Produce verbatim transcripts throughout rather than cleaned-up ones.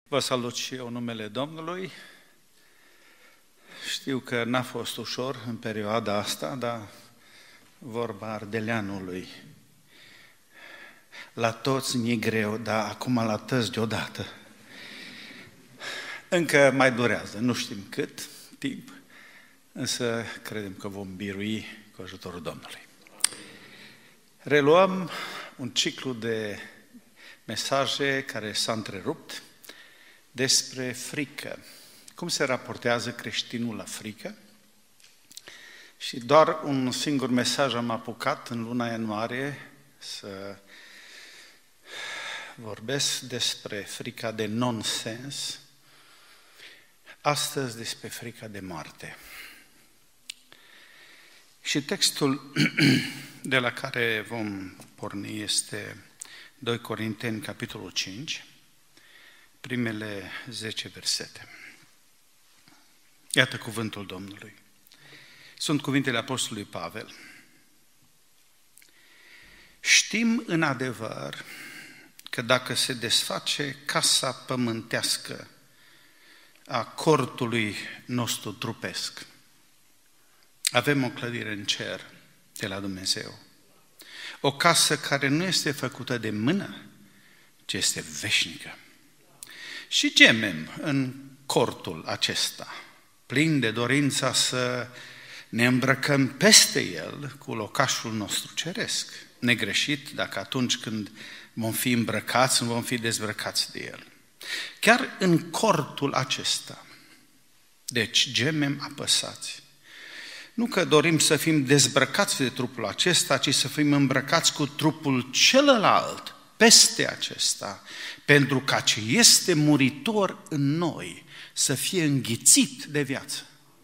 Vă salut și eu în numele Domnului. Știu că n-a fost ușor în perioada asta, dar vorba ardeleanului. La toți mi-e greu, dar acum la toți deodată. Încă mai durează, nu știm cât timp, însă credem că vom birui cu ajutorul Domnului. Reluăm un ciclu de mesaje care s-a întrerupt despre frică. Cum se raportează creștinul la frică? Și doar un singur mesaj am apucat în luna ianuarie să vorbesc despre frica de nonsens, astăzi despre frica de moarte. Și textul de la care vom porni este doi Corinteni, capitolul cinci, primele zece versete. Iată cuvântul Domnului. Sunt cuvintele Apostolului Pavel. Știm în adevăr că dacă se desface casa pământească a cortului nostru trupesc, avem o clădire în cer de la Dumnezeu. O casă care nu este făcută de mână, ci este veșnică. Și gemem în cortul acesta, plin de dorința să ne îmbrăcăm peste el cu locașul nostru ceresc. Negreșit dacă atunci când vom fi îmbrăcați, nu vom fi dezbrăcați de el. Chiar în cortul acesta, deci gemem apăsați. Nu că dorim să fim dezbrăcați de trupul acesta, ci să fim îmbrăcați cu trupul celălalt, peste acesta, pentru ca ce este muritor în noi să fie înghițit de viață.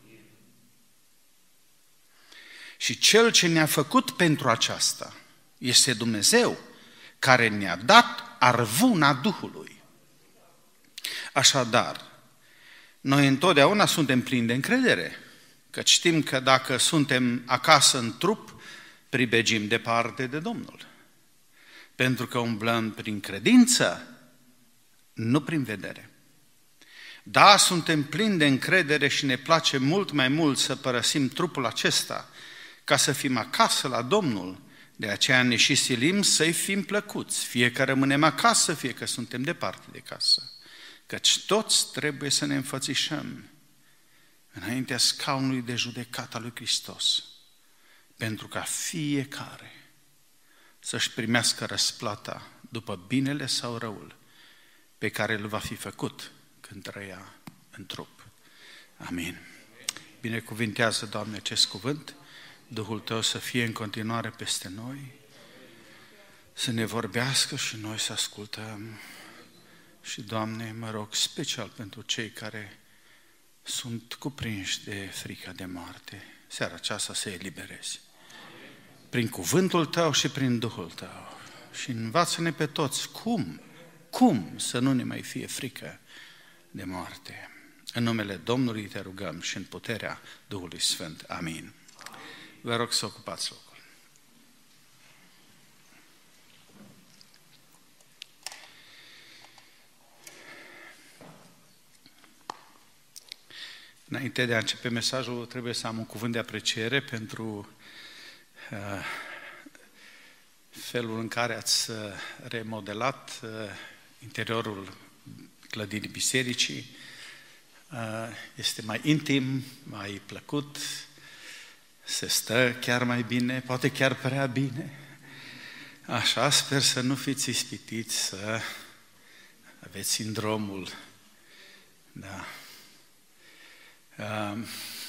Și Cel ce ne-a făcut pentru aceasta este Dumnezeu, care ne-a dat arvuna Duhului. Așadar, noi întotdeauna suntem plini de încredere, că știm că dacă suntem acasă în trup, pribegim departe de Domnul. Pentru că umblăm prin credință, nu prin vedere. Da, suntem plini de încredere și ne place mult mai mult să părăsim trupul acesta ca să fim acasă la Domnul, de aceea ne și silim să-i fim plăcuți, fie că rămânem acasă, fie că suntem departe de casă. Căci toți trebuie să ne înfățișăm înaintea scaunului de judecată al lui Hristos, pentru ca fiecare să-și primească răsplata după binele sau răul pe care îl va fi făcut când trăia în trup. Amin. Binecuvintează, Doamne, acest cuvânt, Duhul Tău să fie în continuare peste noi, să ne vorbească și noi să ascultăm. Și, Doamne, mă rog special pentru cei care sunt cuprinși de frica de moarte, seara aceasta să eliberezi. Prin cuvântul Tău și prin Duhul Tău. Și învață-ne pe toți cum, cum să nu ne mai fie frică de moarte. În numele Domnului te rugăm și în puterea Duhului Sfânt. Amin. Vă rog să ocupați locul. Înainte de a începe mesajul, trebuie să am un cuvânt de apreciere pentru uh, felul în care ați remodelat uh, interiorul clădirii bisericii. Uh, este mai intim, mai plăcut, se stă chiar mai bine, poate chiar prea bine. Așa, sper să nu fiți ispitiți să aveți sindromul. Da. Uh,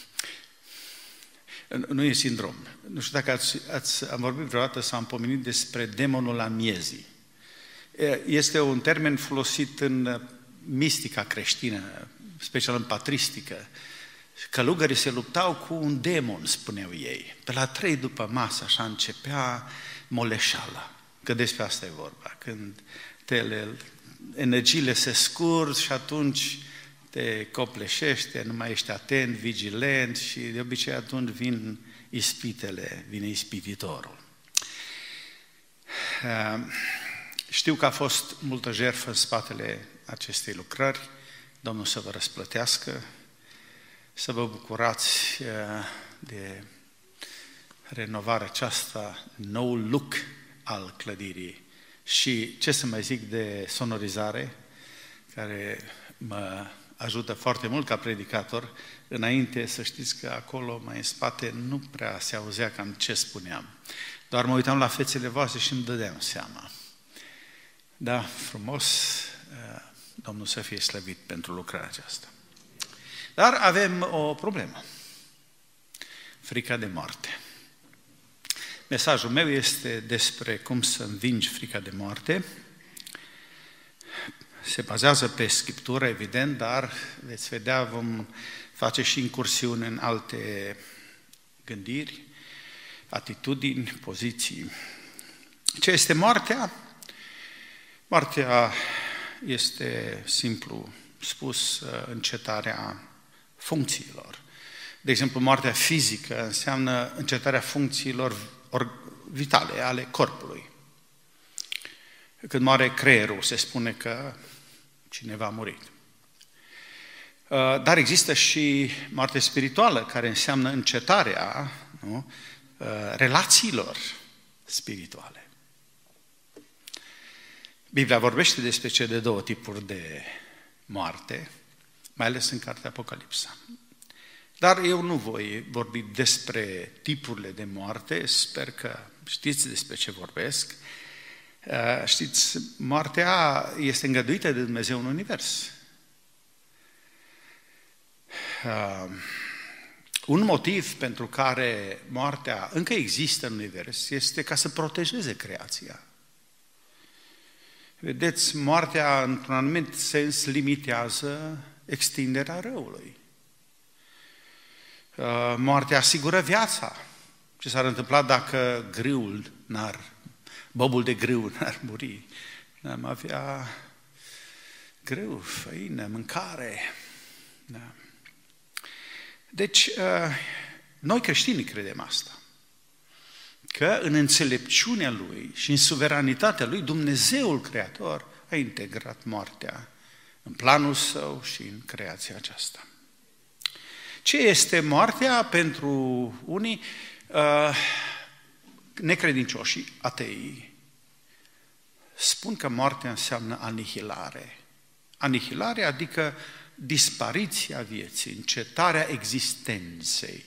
nu e sindrom. Nu știu dacă ați, ați, am vorbit vreodată sau am pomenit despre demonul amiezii. Este un termen folosit în mistica creștină, special în patristică. Călugării se luptau cu un demon, spuneau ei. Pe la trei după masă, așa începea moleșala. Că despre asta e vorba. Când tele, energiile se scurg și atunci te copleșește, nu mai ești atent, vigilent și de obicei atunci vin ispitele, vine ispititorul. Știu că a fost multă jertfă în spatele acestei lucrări. Domnul să vă răsplătească, să vă bucurați de renovarea aceasta, noul look al clădirii și, ce să mai zic, de sonorizare, care mă ajută foarte mult ca predicator. Înainte, să știți că acolo, mai în spate, nu prea se auzea cam ce spuneam. Doar mă uitam la fețele voastre și îmi dădeam seama. Da, frumos, Domnul să fie slăvit pentru lucrarea aceasta. Dar avem o problemă. Frica de moarte. Mesajul meu este despre cum să învingi frica de moarte. Se bazează pe Scriptură, evident, dar veți vedea, vom face și incursiuni în alte gândiri, atitudini, poziții. Ce este moartea? Moartea este, simplu spus, încetarea funcțiilor. De exemplu, moartea fizică înseamnă încetarea funcțiilor vitale ale corpului. Când moare creierul, se spune că cineva a murit. Dar există și moarte spirituală, care înseamnă încetarea, nu, relațiilor spirituale. Biblia vorbește despre cele două tipuri de moarte, mai ales în cartea Apocalipsa. Dar eu nu voi vorbi despre tipurile de moarte, sper că știți despre ce vorbesc. Știți, moartea este îngăduită de Dumnezeu în univers. Un motiv pentru care moartea încă există în univers este ca să protejeze creația. Vedeți, moartea, într-un anumit sens, limitează extinderea răului. Moartea asigură viața. Ce s-ar întâmpla dacă grâul n-ar, bobul de grâu n-ar muri? N-am avea grâu, făină, mâncare. Da. Deci, noi creștinii credem asta. Că în înțelepciunea Lui și în suveranitatea Lui, Dumnezeul Creator a integrat moartea în planul Său și în creația aceasta. Ce este moartea pentru unii? Necredincioșii, ateii, spun că moartea înseamnă anihilare. Anihilare adică dispariția vieții, încetarea existenței.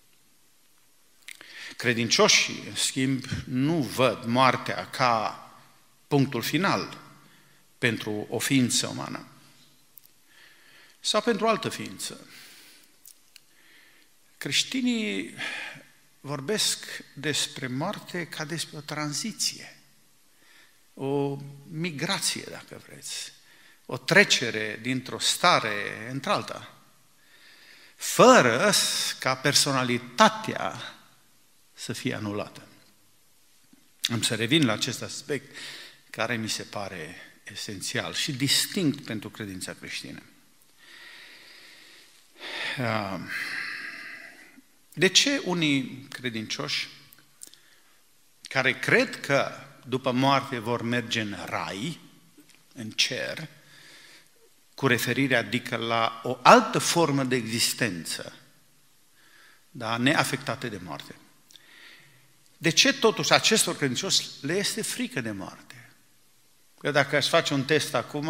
Credincioșii, în schimb, nu văd moartea ca punctul final pentru o ființă umană sau pentru o altă ființă. Creștinii vorbesc despre moarte ca despre o tranziție, o migrație, dacă vreți, o trecere dintr-o stare într-alta, fără ca personalitatea să fie anulată. Am să revin la acest aspect care mi se pare esențial și distinct pentru credința creștină. De ce unii credincioși care cred că după moarte vor merge în rai, în cer, cu referire adică la o altă formă de existență, da, neafectată de moarte? De ce totuși acestor credincioși le este frică de moarte? Că dacă aș face un test acum,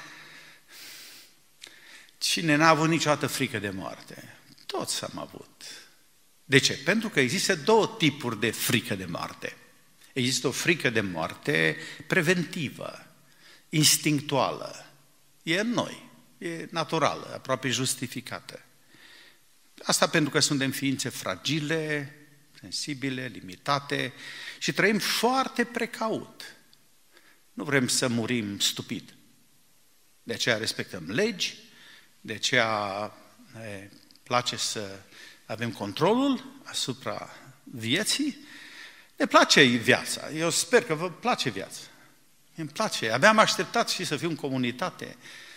cine n-a avut niciodată frică de moarte? Toți am avut. De ce? Pentru că există două tipuri de frică de moarte. Există o frică de moarte preventivă, instinctuală. E în noi, e naturală, aproape justificată. Asta pentru că suntem ființe fragile, sensibile, limitate și trăim foarte precaut. Nu vrem să murim stupid. De aceea respectăm legi, de aceea ne place să avem controlul asupra vieții. Ne place viața. Eu sper că vă place viața. Îmi place. Abia am așteptat și să fiu în comunitate.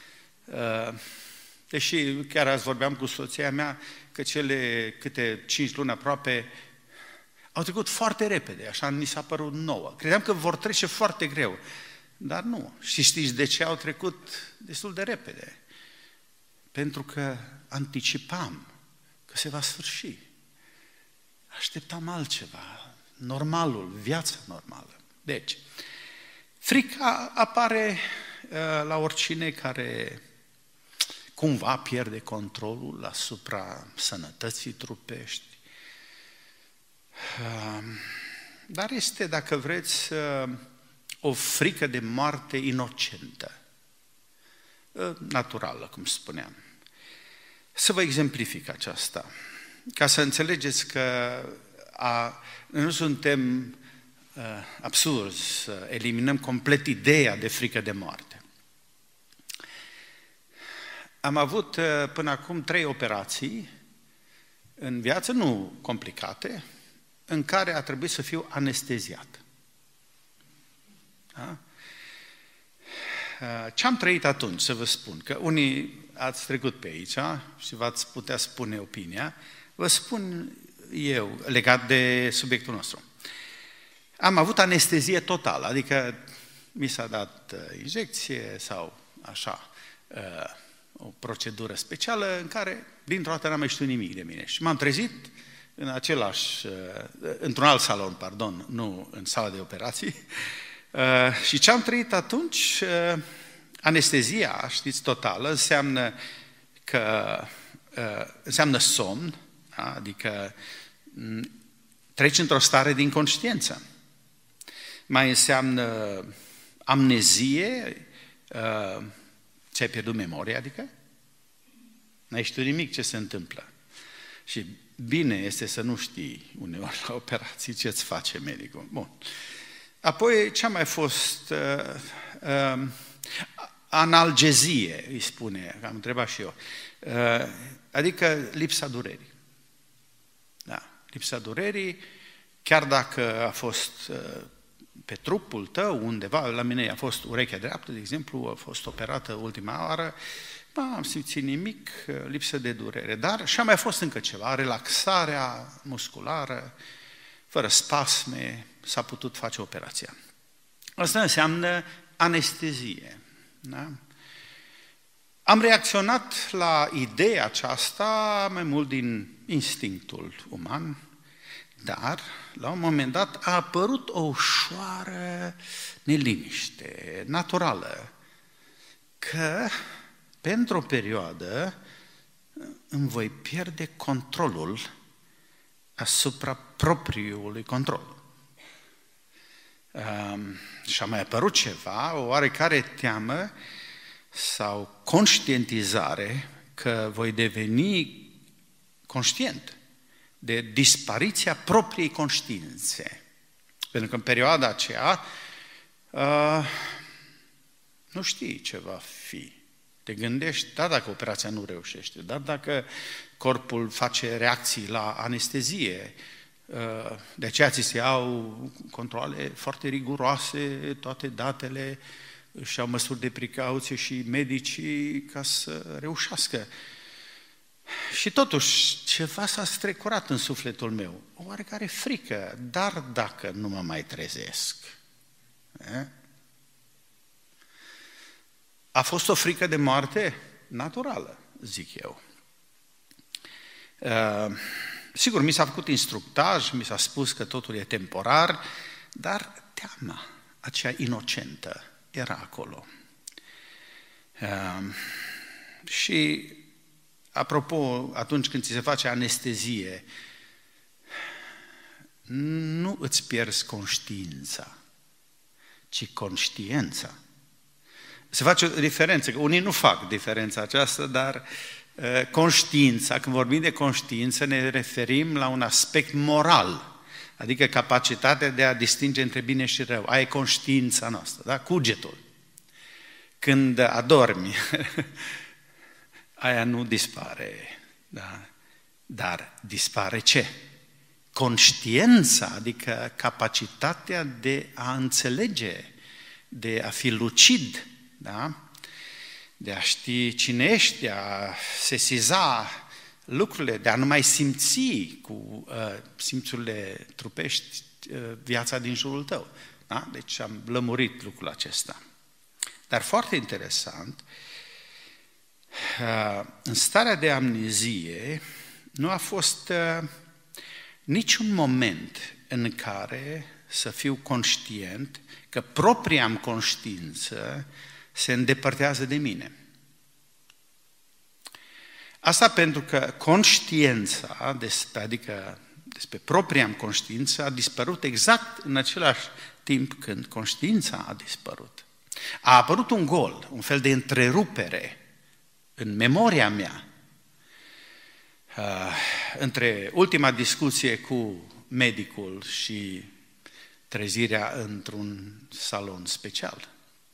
Deși chiar azi vorbeam cu soția mea că cele câte cinci luni aproape au trecut foarte repede, așa ni s-a părut nouă. Credeam că vor trece foarte greu. Dar nu. Și știți de ce au trecut destul de repede? Pentru că anticipam că se va sfârși. Așteptam altceva, normalul, viața normală. Deci, frica apare uh, la oricine care cumva pierde controlul asupra sănătății trupești. Uh, dar este, dacă vreți, uh, o frică de moarte inocentă, uh, naturală, cum spuneam. Să vă exemplific aceasta, ca să înțelegeți că a, nu suntem uh, absurzi să eliminăm complet ideea de frică de moarte. Am avut uh, până acum trei operații în viață, nu complicate, în care a trebuit să fiu anesteziat. Da? Uh, ce am trăit atunci, să vă spun, că unii ați trecut pe aici și v-ați putea spune opinia, vă spun eu, legat de subiectul nostru. Am avut anestezie totală, adică mi s-a dat injecție sau așa, o procedură specială în care dintr-o dată n-am mai știut nimic de mine. Și m-am trezit în același, într-un alt salon, pardon, nu în sala de operații. Și ce am trăit atunci, anestezia, știți, totală, înseamnă că înseamnă somn, adică treci într-o stare de inconștiență. Mai înseamnă amnezie, ți-ai pierdut memoria, adică n-ai știut nimic ce se întâmplă. Și bine este să nu știi uneori la operații ce-ți face medicul. Bun. Apoi ce-a mai fost? Uh, uh, analgezie, îi spune, am întrebat și eu. Uh, adică lipsa durerii. Da, lipsa durerii, chiar dacă a fost uh, pe trupul tău undeva, la mine a fost urechea dreaptă, de exemplu, a fost operată ultima oară, nu am simțit nimic, lipsă de durere, dar și a mai fost încă ceva, relaxarea musculară, fără spasme, s-a putut face operația. Asta înseamnă anestezie. Da? Am reacționat la ideea aceasta mai mult din instinctul uman, dar la un moment dat a apărut o ușoară neliniște naturală, că pentru o perioadă îmi voi pierde controlul asupra propriului control. Um, și a mai apărut ceva, o oarecare teamă sau conștientizare că voi deveni conștient de dispariția propriei conștiințe. Pentru că în perioada aceea uh, nu știi ce va fi. Te gândești, da, dacă operația nu reușește, dar dacă corpul face reacții la anestezie, de aceea ți se iau controale foarte riguroase, toate datele, își iau măsuri de precauție și medicii ca să reușească. Și totuși, ceva s-a strecurat în sufletul meu, o oarecare frică, dar dacă nu mă mai trezesc? E? A fost o frică de moarte naturală, zic eu. Uh, sigur, mi s-a făcut instructaj, mi s-a spus că totul e temporar, dar teama aceea inocentă era acolo. Uh, și, apropo, atunci când ți se face anestezie, nu îți pierzi conștiința, ci conștiența. Se face o diferență, că unii nu fac diferența aceasta, dar uh, conștiința, când vorbim de conștiință, ne referim la un aspect moral, adică capacitatea de a distinge între bine și rău. Aia e conștiința noastră, da? Cugetul. Când adormi, aia nu dispare, da? Dar dispare ce? Conștiința, adică capacitatea de a înțelege, de a fi lucid, da? De a ști cine ești, de a sesiza lucrurile, de a nu mai simți cu uh, simțurile trupești uh, viața din jurul tău. Da? Deci am lămurit lucrul acesta. Dar foarte interesant, în starea de amnezie nu a fost niciun moment în care să fiu conștient că propria-mi conștiință se îndepărtează de mine. Asta pentru că conștiința, adică despre propria-mi conștiință, a dispărut exact în același timp când conștiința a dispărut. A apărut un gol, un fel de întrerupere în memoria mea uh, între ultima discuție cu medicul și trezirea într-un salon special.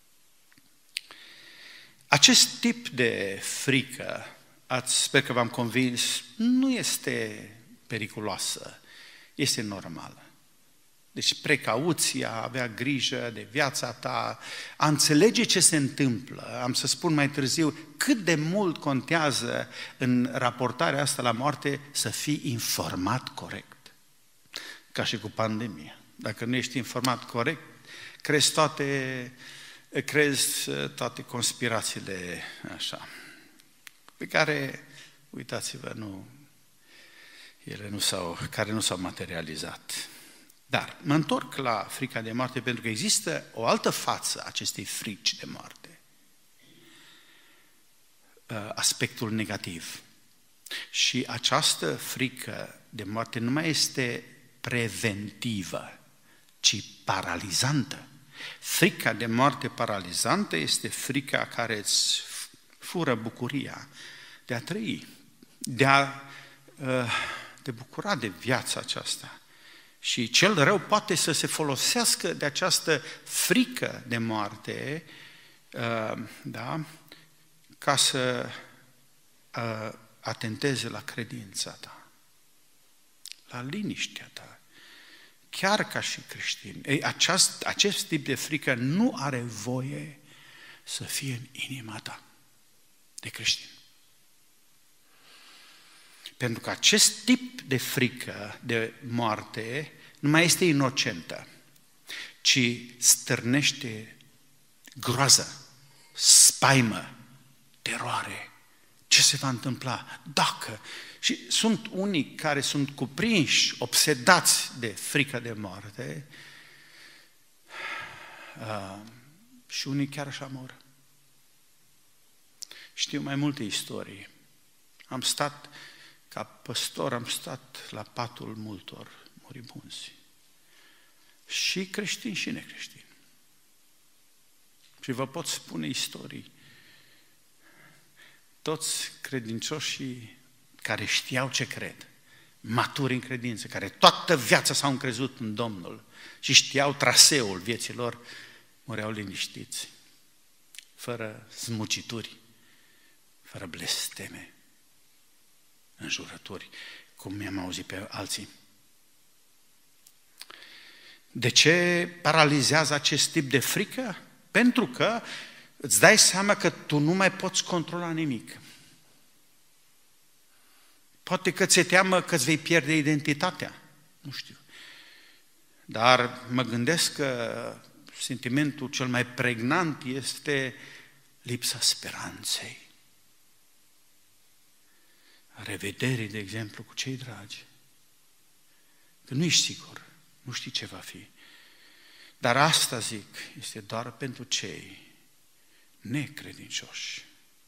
Acest tip de frică, ați, sper că v-am convins, nu este periculoasă, este normală. Deci precauția, a avea grijă de viața ta, a înțelege ce se întâmplă, am să spun mai târziu cât de mult contează în raportarea asta la moarte să fii informat corect. Ca și cu pandemia. Dacă nu ești informat corect, crezi toate, crezi toate conspirațiile așa, pe care, uitați-vă, nu, ele nu s-au, care nu s-au materializat. Dar mă întorc la frica de moarte pentru că există o altă față acestei frici de moarte. Aspectul negativ. Și această frică de moarte nu mai este preventivă, ci paralizantă. Frica de moarte paralizantă este frica care îți fură bucuria de a trăi, de a te bucura de viața aceasta. Și cel rău poate să se folosească de această frică de moarte, da, ca să atenteze la credința ta, la liniștea ta, chiar ca și creștin. Ei, aceast, acest tip de frică nu are voie să fie în inima ta de creștin. Pentru că acest tip de frică de moarte nu mai este inocentă, ci stârnește groază, spaimă, teroare. Ce se va întâmpla dacă? Și sunt unii care sunt cuprinși, obsedați de frică de moarte uh, și unii chiar așa mor. Știu mai multe istorii. Am stat Ca păstor am stat la patul multor moribunzi, și creștini și necreștini. Și vă pot spune istorii. Toți credincioșii care știau ce cred, maturi în credință, care toată viața s-au încrezut în Domnul și știau traseul vieții lor, mureau liniștiți, fără smucituri, fără blesteme, înjurături, cum mi-am auzit pe alții. De ce paralizează acest tip de frică? Pentru că îți dai seama că tu nu mai poți controla nimic. Poate că ți-e teamă că îți vei pierde identitatea, nu știu. Dar mă gândesc că sentimentul cel mai pregnant este lipsa speranței. Revederii, de exemplu, cu cei dragi. Că nu ești sigur, nu știi ce va fi. Dar asta, zic, este doar pentru cei necredincioși.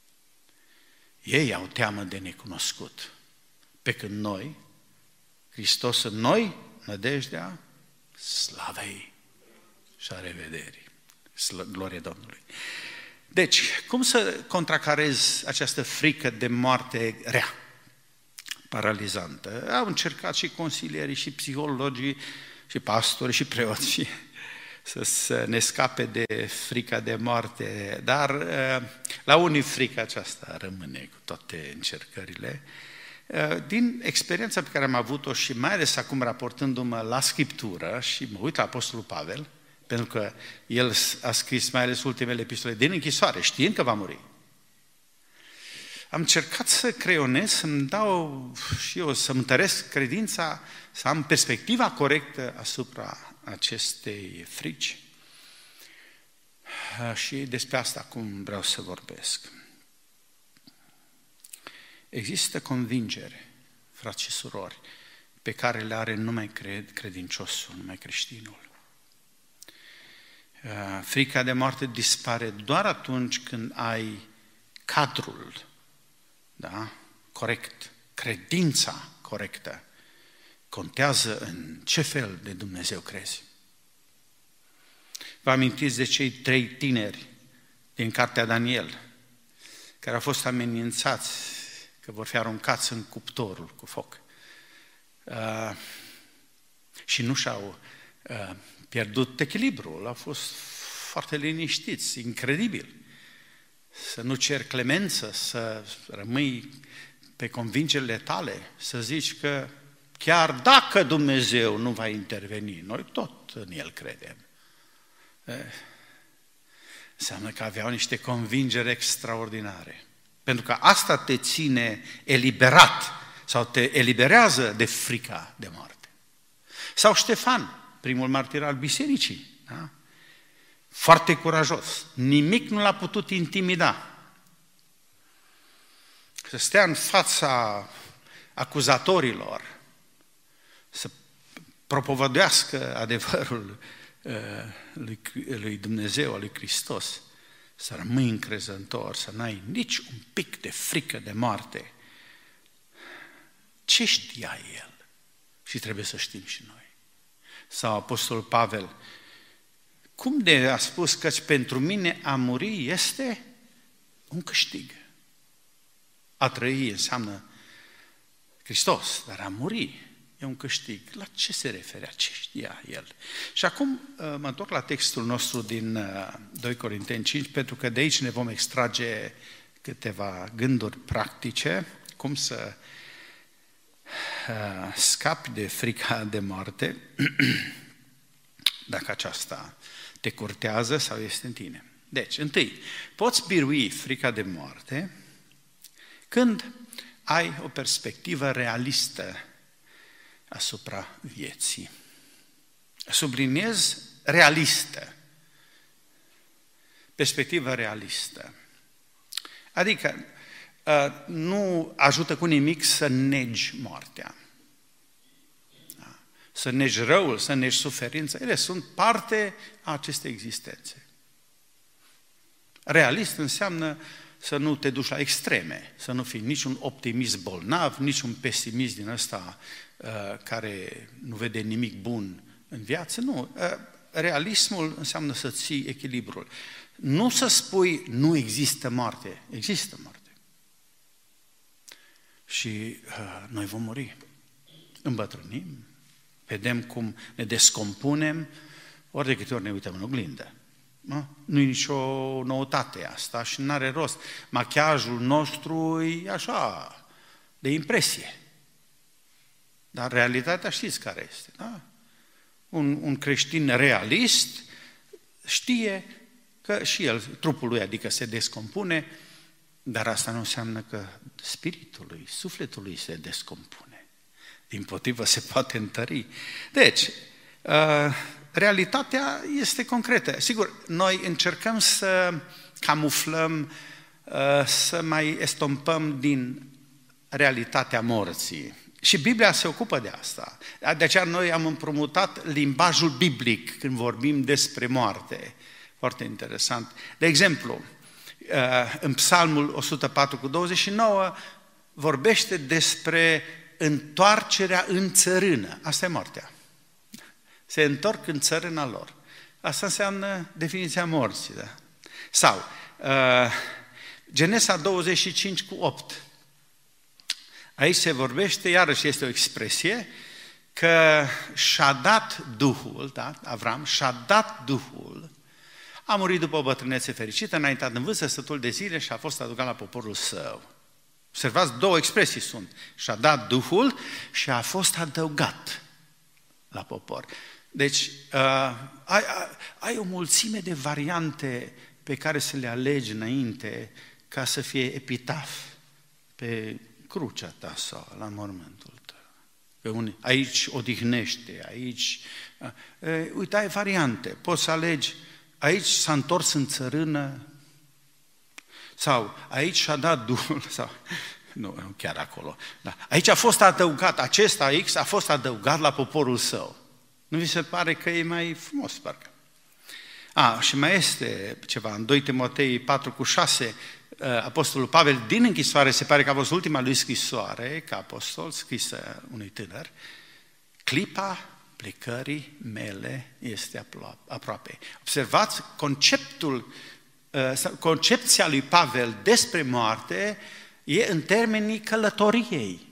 Ei au teamă de necunoscut. Pe când noi, Hristos în noi, nădejdea slavei și a revederii. Glorie Domnului. Deci, cum să contracarez această frică de moarte rea, paralizantă? Au încercat și consilierii, și psihologii, și pastorii, și preoții să ne scape de frica de moarte, dar la unii frica aceasta rămâne cu toate încercările. Din experiența pe care am avut-o și mai ales acum raportându-mă la Scriptură și mă uit la Apostolul Pavel, pentru că el a scris mai ales ultimele epistole din închisoare, știind că va muri. am încercat să creionez, să-mi dau și eu, să-mi întăresc credința, să am perspectiva corectă asupra acestei frici. Și despre asta acum vreau să vorbesc. Există convingere, frați și surori, pe care le are numai cred, credinciosul, numai creștinul. Frica de moarte dispare doar atunci când ai cadrul, da? Corect, credința corectă. Contează în ce fel de Dumnezeu crezi. Vă amintiți de cei trei tineri din cartea Daniel, care au fost amenințați că vor fi aruncați în cuptorul cu foc. Uh, și nu și-au uh, pierdut echilibrul, au fost foarte liniștiți, incredibil. Să nu ceri clemență, să rămâi pe convingerile tale, să zici că chiar dacă Dumnezeu nu va interveni, noi tot în El credem. Eh, înseamnă că aveau niște convingeri extraordinare. Pentru că asta te ține eliberat sau te eliberează de frica de moarte. Sau Ștefan, primul martir al bisericii, da? Foarte curajos, nimic nu l-a putut intimida. Să stea în fața acuzatorilor, să propovăduiască adevărul uh, lui, lui Dumnezeu, al lui Hristos, să rămâi încrezător, să n-ai nici un pic de frică de moarte. Ce știa el? Și trebuie să știm și noi. Sau Apostolul Pavel, cum de a spus că pentru mine a muri este un câștig. A trăi înseamnă Hristos, dar a muri e un câștig. La ce se referea? Ce știa el? Și acum mă întorc la textul nostru din doi Corinteni cinci, pentru că de aici ne vom extrage câteva gânduri practice, cum să scapi de frica de moarte, dacă aceasta te curtează sau este în tine. Deci, întâi, poți birui frica de moarte când ai o perspectivă realistă asupra vieții. Subliniez realistă. Perspectivă realistă. Adică nu ajută cu nimic să negi moartea. Să negi răul, să negi suferința. Ele sunt parte a acestei existențe. Realist înseamnă să nu te duci la extreme, să nu fii nici un optimist bolnav, nici un pesimist din ăsta uh, care nu vede nimic bun în viață. Nu, uh, realismul înseamnă să ții echilibrul. Nu să spui nu există moarte, există moarte. Și uh, noi vom muri, îmbătrânim, vedem cum ne descompunem, ori de câte ori ne uităm în oglindă. Nu e nicio noutate asta și nu are rost. Machiajul nostru e așa, de impresie. Dar realitatea știți care este. Da? Un, un creștin realist știe că și el, trupul lui, adică se descompune, dar asta nu înseamnă că spiritul lui, sufletul lui se descompune. Dimpotrivă se poate întări. Deci, uh, realitatea este concretă. Sigur, noi încercăm să camuflăm, să mai estompăm din realitatea morții. Și Biblia se ocupă de asta. De aceea noi am împrumutat limbajul biblic când vorbim despre moarte. Foarte interesant. De exemplu, în Psalmul o sută patru cu douăzeci și nouă vorbește despre întoarcerea în țărână. Asta e moartea. Se întorc în țărâna lor. Asta înseamnă definiția morții. Da? Sau, uh, Genesa douăzeci și cinci cu opt. Aici se vorbește, iarăși este o expresie, că și-a dat Duhul, da? Avram, și-a dat Duhul, a murit după o bătrânețe fericită, înaintat în vârstă, sătul de zile și a fost aducat la poporul său. Observați, două expresii sunt. Și-a dat Duhul și a fost adăugat la popor. Deci, uh, ai, ai o mulțime de variante pe care să le alegi înainte ca să fie epitaf pe crucea ta sau la mormântul tău. Pe unii, aici odihnește, aici... E, uite, ai variante, poți să alegi, aici s-a întors în țărână, sau aici și-a dat Duhul, sau... Nu, nu chiar acolo. Da. Aici a fost adăugat, acesta X a fost adăugat la poporul său. Nu vi se pare că e mai frumos, parcă? A, și mai este ceva, în doi Timotei patru cu șase, apostolul Pavel din închisoare, se pare că a fost ultima lui scrisoare, ca apostol, scrisă unui tânăr, clipa plecării mele este aproape. Observați, conceptul, concepția lui Pavel despre moarte e în termenii călătoriei.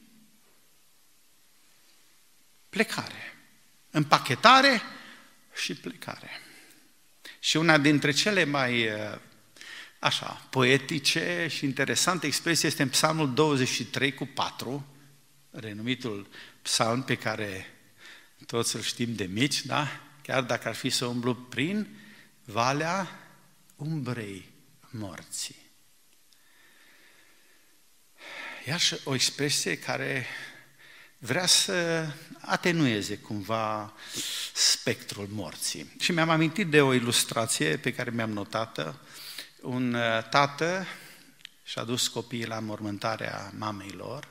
Plecare, împachetare și plecare. Și una dintre cele mai așa, poetice și interesante expresie este în Psalmul douăzeci și trei cu patru, renumitul psalm pe care toți îl știm de mici, da? Chiar dacă ar fi să umblu prin valea umbrei morții. Iar și o expresie care vrea să atenueze cumva spectrul morții. Și mi-am amintit de o ilustrație pe care mi-am notat-o. Un tată și-a dus copiii la mormântarea mamei lor.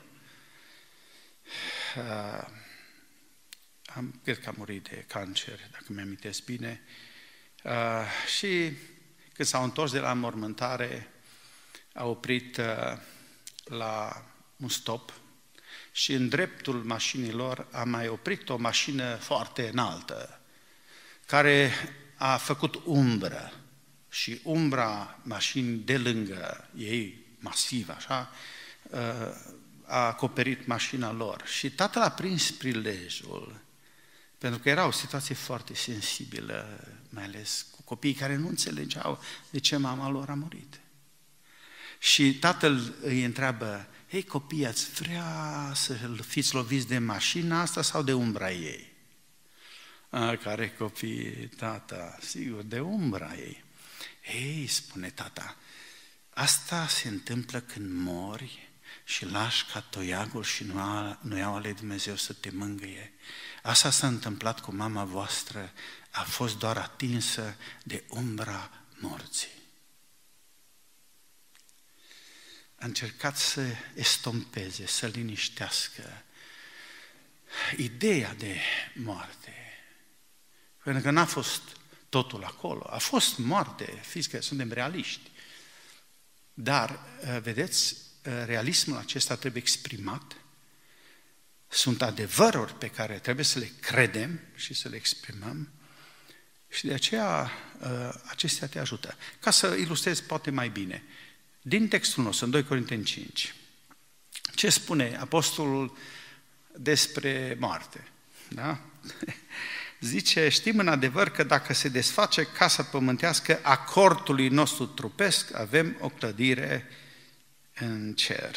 Am, cred că a murit de cancer, dacă mi-amintesc bine. Și când s-au întors de la mormântare, a oprit la un stop și în dreptul mașinilor a mai oprit o mașină foarte înaltă, care a făcut umbră și umbra mașinii de lângă ei, masivă, așa, a acoperit mașina lor. Și tatăl a prins prilejul, pentru că era o situație foarte sensibilă, mai ales cu copiii care nu înțelegeau de ce mama lor a murit. Și tatăl îi întreabă, hei copii, ați vrea să fiți loviți de mașina asta sau de umbra ei? A, care copii, tata? Sigur, de umbra ei. Ei, spune tata, asta se întâmplă când mori și lași ca toiagul și nu iau ale Dumnezeu să te mângâie. Asta s-a întâmplat cu mama voastră, a fost doar atinsă de umbra morții. A încercat să estompeze, să liniștească ideea de moarte. Pentru că n-a fost totul acolo. A fost moarte, fiți că suntem realiști. Dar, vedeți, realismul acesta trebuie exprimat. Sunt adevăruri pe care trebuie să le credem și să le exprimăm. Și de aceea acestea te ajută. Ca să ilustrez poate mai bine. Din textul nostru, în doi Corinteni cinci, ce spune apostolul despre moarte? Da? Zice, știm în adevăr că dacă se desface casa pământească a cortului nostru trupesc, avem o clădire în cer.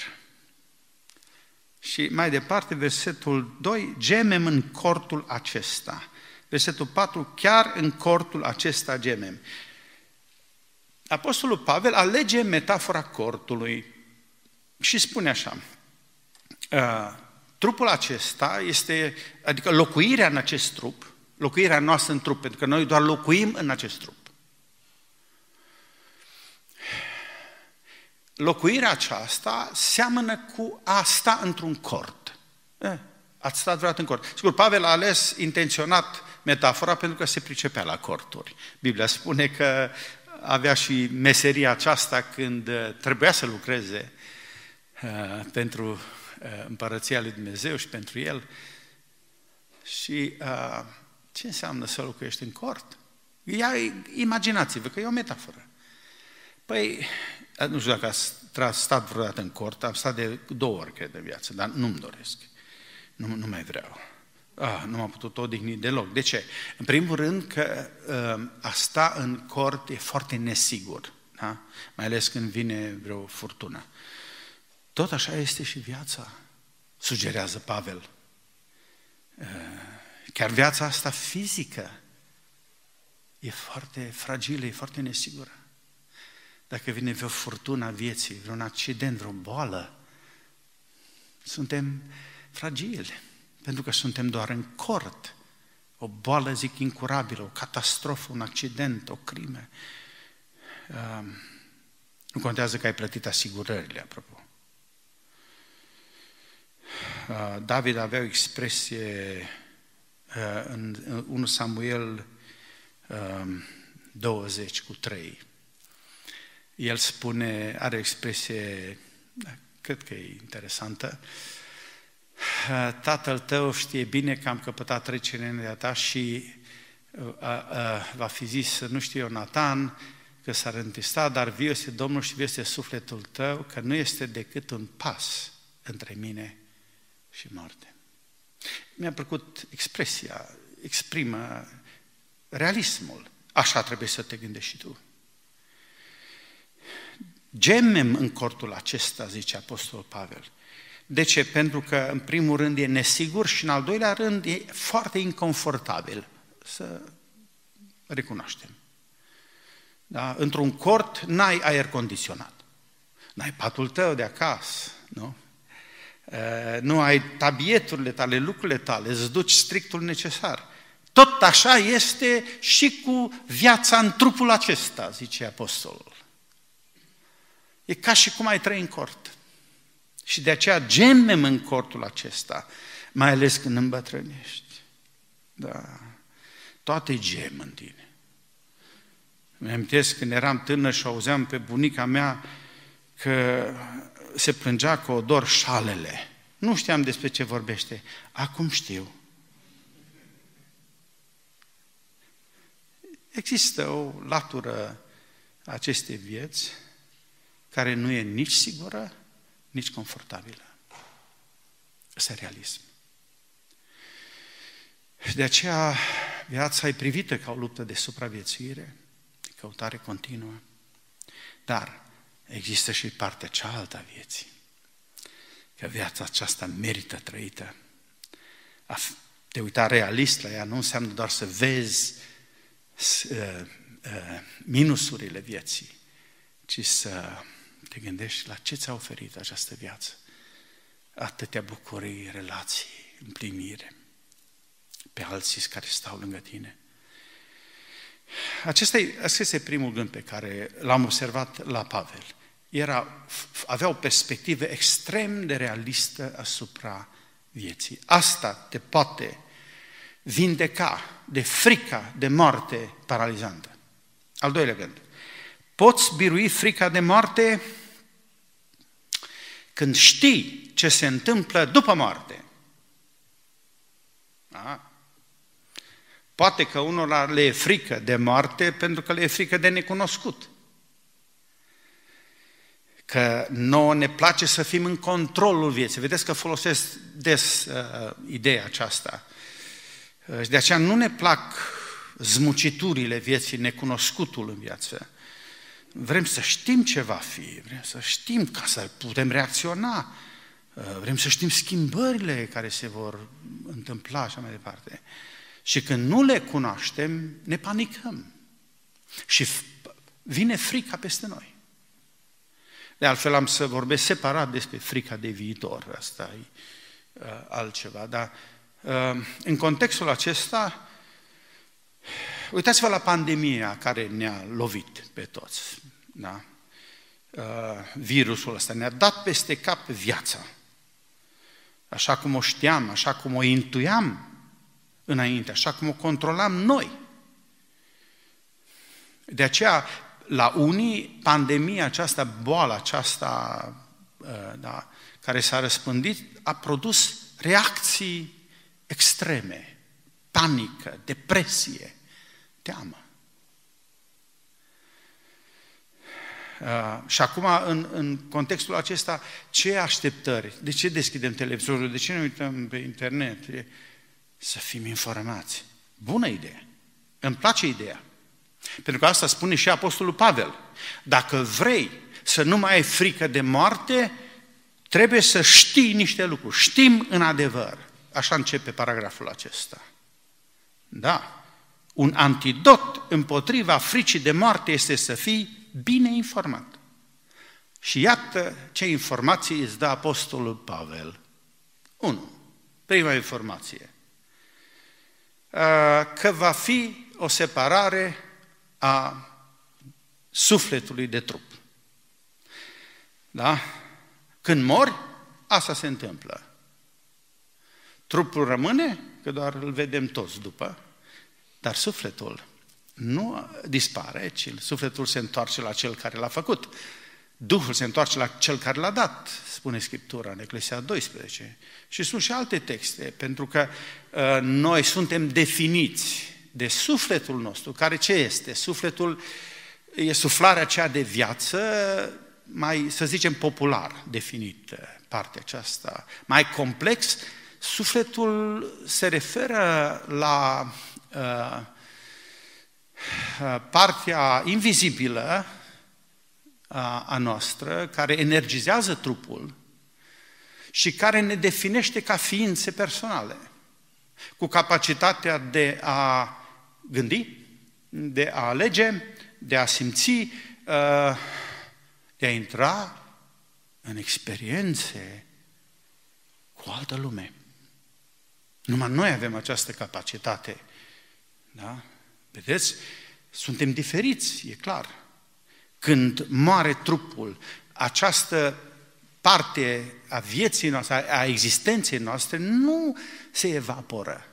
Și mai departe, versetul doi, gemem în cortul acesta. Versetul patru, chiar în cortul acesta gemem. Apostolul Pavel alege metafora cortului și spune așa, trupul acesta este, adică locuirea în acest trup, locuirea noastră în trup, pentru că noi doar locuim în acest trup. Locuirea aceasta seamănă cu a sta într-un cort. Eh, ați stat vreodată în cort. Sigur, Pavel a ales intenționat metafora pentru că se pricepea la corturi. Biblia spune că avea și meseria aceasta când trebuia să lucreze uh, pentru uh, împărăția lui Dumnezeu și pentru el. Și uh, ce înseamnă să locuiești în cort? Ia, imaginați-vă că e o metaforă. Păi, nu știu dacă ați stat vreodată în cort, am stat de două ori, cred, în viață, dar nu-mi doresc. Nu, nu mai vreau. Ah, nu m-am putut odihni deloc. De ce? În primul rând că uh, a sta în cort e foarte nesigur, da? Mai ales când vine vreo furtună. Tot așa este și viața, sugerează Pavel. Uh, chiar viața asta fizică e foarte fragilă, e foarte nesigură. Dacă vine vreo furtună a vieții, vreun accident, vreo boală, Suntem fragili, pentru că suntem doar în cort. O boală, zic, incurabilă, o catastrofă, un accident, o crimă. Uh, nu contează că ai plătit asigurările, apropo. Uh, David avea o expresie uh, în, în unu Samuel uh, douăzeci cu trei. El spune, are o expresie, cred că e interesantă, tatăl tău știe bine că am căpătat trecerea înaintea ta și a, a, va fi zis, nu știu eu, Natan, că s-ar întrista, dar viu este Domnul și viu este sufletul tău, că nu este decât un pas între mine și moarte. Mi-a plăcut expresia, exprimă realismul. Așa trebuie să te gândești și tu. Gemem în cortul acesta, zice Apostolul Pavel. De ce? Pentru că, în primul rând, e nesigur și, în al doilea rând, e foarte inconfortabil. Să recunoaștem. Da? Într-un cort n-ai aer condiționat. N-ai patul tău de acasă, nu? Uh, nu ai tabieturile tale, lucrurile tale, îți duci strictul necesar. Tot așa este și cu viața în trupul acesta, zice Apostolul. E ca și cum ai trăi în cort. Și de aceea gemem în cortul acesta, mai ales când îmbătrânești. Da. Toate gem în tine. Îmi amintesc când eram tânăr și auzeam pe bunica mea că se plângea că o dor șalele. Nu știam despre ce vorbește. Acum știu. Există o latură a acestei vieți care nu e nici sigură, nici confortabilă. Ăsta e realism. Și de aceea viața e privită ca o luptă de supraviețuire, de căutare continuă. Dar există și partea cealaltă a vieții. Că viața aceasta merită trăită. A te uita realist la ea nu înseamnă doar să vezi minusurile vieții, ci să te gândești la ce ți-a oferit această viață. Atâtea bucurii, relații, împlinire, pe alții care stau lângă tine. Acesta este primul gând pe care l-am observat la Pavel. Era, avea o perspectivă extrem de realistă asupra vieții. Asta te poate vindeca de frica de moarte paralizantă. Al doilea gând. Poți birui frica de moarte când știi ce se întâmplă după moarte. Da? Poate că unora le e frică de moarte pentru că le e frică de necunoscut. Că nouă ne place să fim în controlul vieții. Vedeți că folosesc des uh, ideea aceasta. Uh, și de aceea nu ne plac zmuciturile vieții, necunoscutul în viață. Vrem să știm ce va fi, vrem să știm ca să putem reacționa, uh, vrem să știm schimbările care se vor întâmpla și așa mai departe. Și când nu le cunoaștem, ne panicăm. Și vine frica peste noi. De altfel am să vorbesc separat despre frica de viitor, asta e uh, altceva, dar uh, în contextul acesta, uitați-vă la pandemia care ne-a lovit pe toți, da? Uh, virusul ăsta ne-a dat peste cap viața, așa cum o știam, așa cum o intuiam înainte, așa cum o controlam noi. De aceea, la unii, pandemia aceasta, boala aceasta, da, care s-a răspândit, a produs reacții extreme, panică, depresie, teamă. Uh, și acum, în, în contextul acesta, ce așteptări? De ce deschidem televizorul? De ce ne uităm pe internet? Să fim informați. Bună idee. Îmi place ideea. Pentru că asta spune și Apostolul Pavel. Dacă vrei să nu mai ai frică de moarte, trebuie să știi niște lucruri. Știm în adevăr. Așa începe paragraful acesta. Da. Un antidot împotriva fricii de moarte este să fii bine informat. Și iată ce informații îți dă Apostolul Pavel Unu, prima informație, că va fi o separare a sufletului de trup. Da? Când mori, asta se întâmplă. Trupul rămâne, că doar îl vedem toți după, dar sufletul nu dispare, ci sufletul se întoarce la cel care l-a făcut. Duhul se întoarce la cel care l-a dat, spune Scriptura în Eclesiastes doisprezece. Și sunt și alte texte, pentru că uh, noi suntem definiți de sufletul nostru, care ce este? Sufletul e suflarea aceea de viață, mai, să zicem, popular definit partea aceasta. Mai complex, sufletul se referă la uh, partea invizibilă a, a noastră, care energizează trupul și care ne definește ca ființe personale, cu capacitatea de a gândi, de a alege, de a simți, de a intra în experiențe cu altă lume. Numai noi avem această capacitate. Da? Vedeți? Suntem diferiți, e clar. Când moare trupul, această parte a vieții noastre, a existenței noastre, nu se evaporă.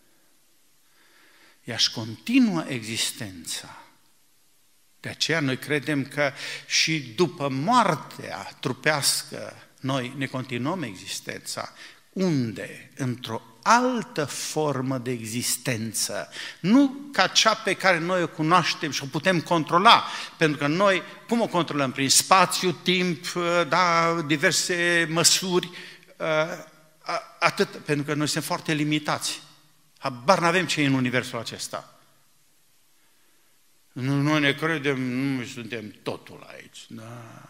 Ea își continuă existența. De aceea noi credem că și după moartea trupească noi ne continuăm existența. Unde? Într-o altă formă de existență. Nu ca cea pe care noi o cunoaștem și o putem controla. Pentru că noi, cum o controlăm? Prin spațiu, timp, da, diverse măsuri, atât, pentru că noi suntem foarte limitați. Habar n-avem ce e în universul acesta. Noi ne credem, nu suntem totul aici. Da.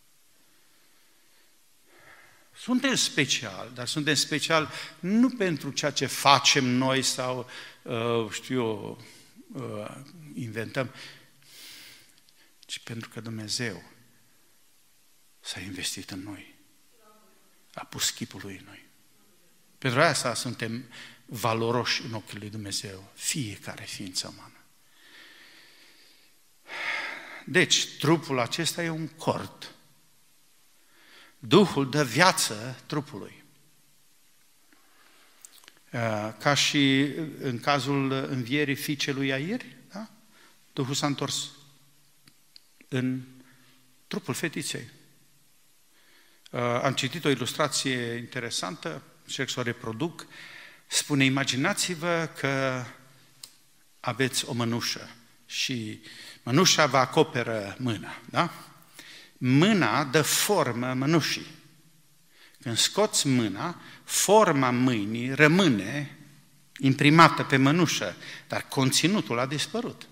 Suntem special, dar suntem special nu pentru ceea ce facem noi sau, uh, știu eu, uh, inventăm, ci pentru că Dumnezeu s-a investit în noi. A pus chipul lui în noi. Pentru asta suntem valoroși în ochii lui Dumnezeu, fiecare ființă umană. Deci, trupul acesta e un cort. Duhul dă viață trupului. Ca și în cazul învierii fiicei lui Iair, da? Duhul s-a întors în trupul fetiței. Am citit o ilustrație interesantă, încerc să o reproduc. Spune, imaginați-vă că aveți o mănușă și mănușa vă acoperă mâna, da? Mâna dă formă mănușii. Când scoți mâna, forma mâinii rămâne imprimată pe mănușă, dar conținutul a dispărut.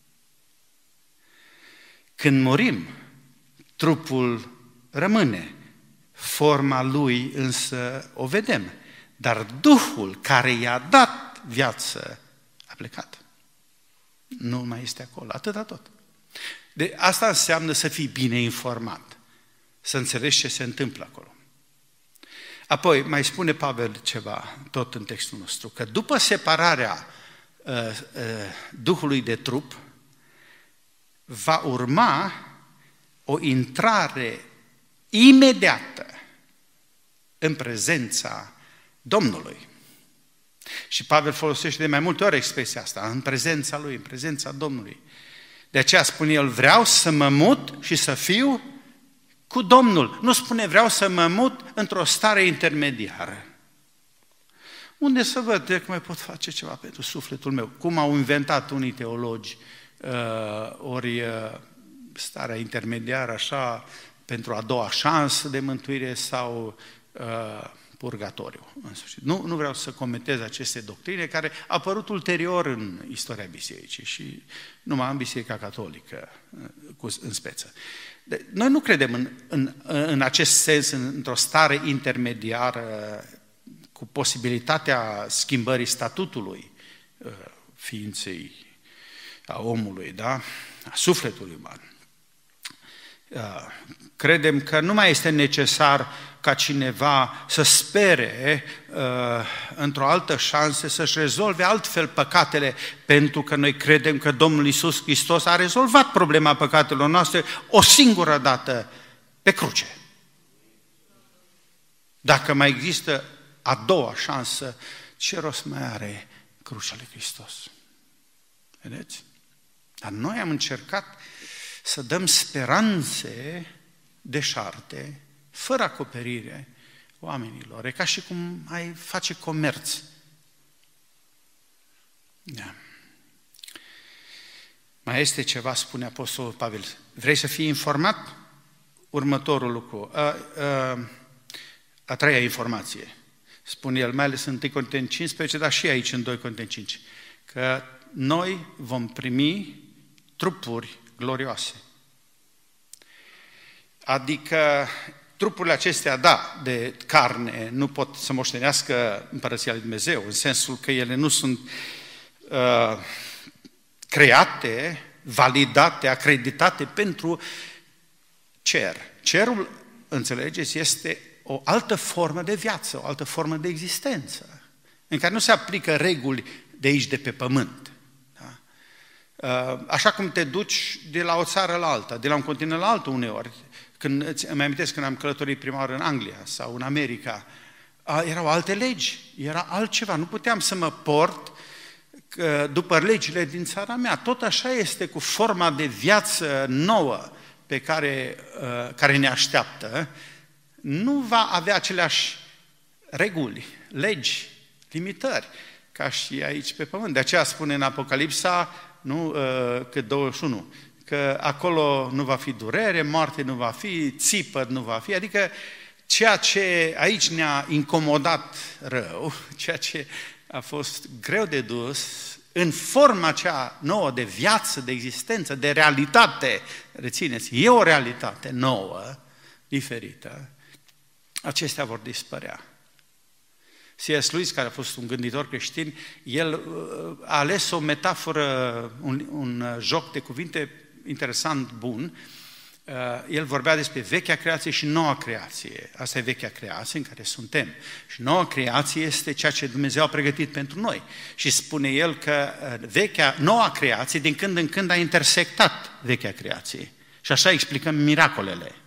Când murim, trupul rămâne, forma lui însă o vedem, dar Duhul care i-a dat viață a plecat. Nu mai este acolo, atâta tot. De asta înseamnă să fii bine informat, să înțelegi ce se întâmplă acolo. Apoi mai spune Pavel ceva, tot în textul nostru, că după separarea uh, uh, Duhului de trup, va urma o intrare imediată în prezența Domnului. Și Pavel folosește de mai multe ori expresia asta, în prezența lui, în prezența Domnului. De aceea spune el, vreau să mă mut și să fiu cu Domnul. Nu spune, vreau să mă mut într-o stare intermediară. Unde să văd că mai pot face ceva pentru sufletul meu? Cum au inventat unii teologi, uh, ori uh, starea intermediară, așa, pentru a doua șansă de mântuire sau uh, purgatoriu. Nu, nu vreau să comentez aceste doctrine care au apărut ulterior în istoria bisericii și numai în Biserica Catolică cu, în speță. De, noi nu credem în, în, în acest sens, în, într-o stare intermediară cu posibilitatea schimbării statutului ființei, a omului, da? A sufletului uman. Credem că nu mai este necesar ca cineva să spere uh, într-o altă șansă, să-și rezolve altfel păcatele, pentru că noi credem că Domnul Iisus Hristos a rezolvat problema păcatelor noastre o singură dată pe cruce. Dacă mai există a doua șansă, ce rost mai are crucea lui Hristos? Vedeți? Dar noi am încercat să dăm speranțe deșarte, fără acoperire oamenilor. E ca și cum ai face comerț. Da. Mai este ceva, spune Apostolul Pavel. Vrei să fii informat? Următorul lucru. A, a, a treia informație. Spune el, mai ales în întâi Corinteni cincisprezece, dar și aici în doi Corinteni cinci, că noi vom primi trupuri glorioase. Adică trupurile acestea, da, de carne, nu pot să moștenească Împărăția lui Dumnezeu, în sensul că ele nu sunt uh, create, validate, acreditate pentru cer. Cerul, înțelegeți, este o altă formă de viață, o altă formă de existență, în care nu se aplică reguli de aici, de pe pământ. Da? Așa cum te duci de la o țară la alta, de la un continent la altul uneori. Când, îmi amintesc când am călătorit prima oară în Anglia sau în America, erau alte legi, era altceva. Nu puteam să mă port după legile din țara mea. Tot așa este cu forma de viață nouă pe care, care ne așteaptă. Nu va avea aceleași reguli, legi, limitări, ca și aici pe pământ. De aceea spune în Apocalipsa, nu, cât douăzeci și unu, că acolo nu va fi durere, moarte nu va fi, țipăt nu va fi, adică ceea ce aici ne-a incomodat rău, ceea ce a fost greu de dus, în forma cea nouă de viață, de existență, de realitate, rețineți, e o realitate nouă, diferită, acestea vor dispărea. C S. Lewis, care a fost un gânditor creștin, el a ales o metaforă, un, un joc de cuvinte interesant, bun. El vorbea despre vechea creație și noua creație. Asta e vechea creație în care suntem. Și noua creație este ceea ce Dumnezeu a pregătit pentru noi. Și spune el că vechea, noua creație din când în când a intersectat vechea creație. Și așa explicăm miracolele.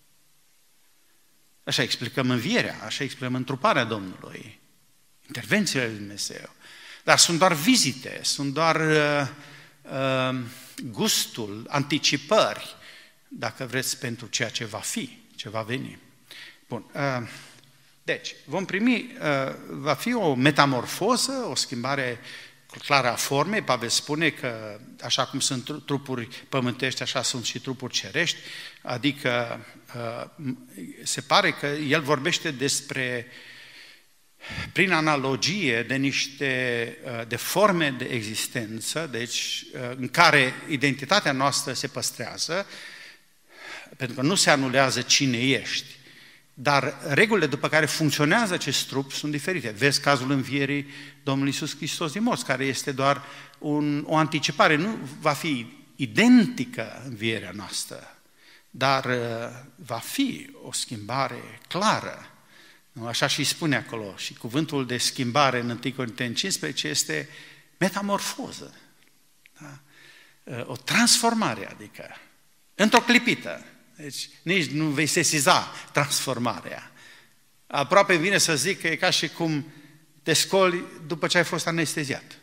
Așa explicăm învierea, așa explicăm întruparea Domnului, intervențiile lui Dumnezeu. Dar sunt doar vizite, sunt doar uh, uh, gustul, anticipări, dacă vreți, pentru ceea ce va fi, ce va veni. Bun. Uh, deci, vom primi, uh, va fi o metamorfoză, o schimbare clară a formei. Pavel spune că așa cum sunt trupuri pământești, așa sunt și trupuri cerești, adică se pare că el vorbește despre, prin analogie, de niște de forme de existență, deci în care identitatea noastră se păstrează, pentru că nu se anulează cine ești, dar regulile după care funcționează acest trup sunt diferite. Vezi cazul învierii Domnului Iisus Hristos din morți, care este doar un, o anticipare, nu va fi identică învierea noastră, dar va fi o schimbare clară. Așa și spune acolo, și cuvântul de schimbare în întâi Corinteni cincisprezece este metamorfoză. Da? O transformare, adică, într-o clipită. Deci nici nu vei sesiza transformarea. Aproape vine să zic că e ca și cum te scoli după ce ai fost anesteziat.